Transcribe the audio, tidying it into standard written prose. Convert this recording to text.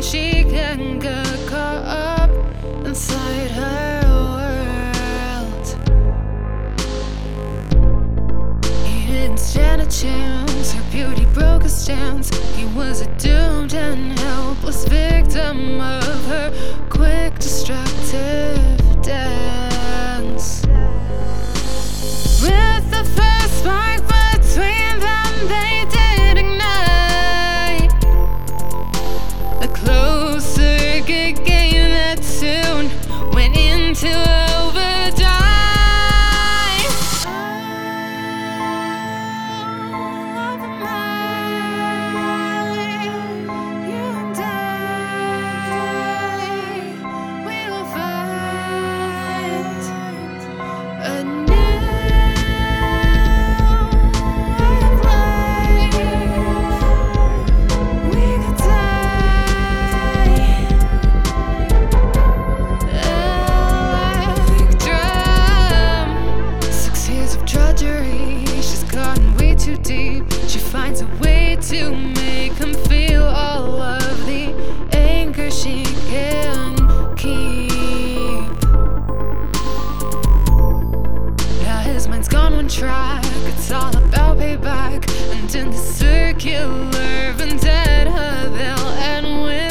she can get caught up inside her world. He didn't stand a chance, her beauty broke his stance. He was a doomed and helpless victim of her quick, destructive dance. With the first spark between them, they did ignite. The closed circuit game that soon went into overdrive. Love of mine, you and I, we will find a new she finds a way to make him feel all of the anger she can keep. Now his mind's gone one track, it's all about payback. And in the circular vendetta they'll end with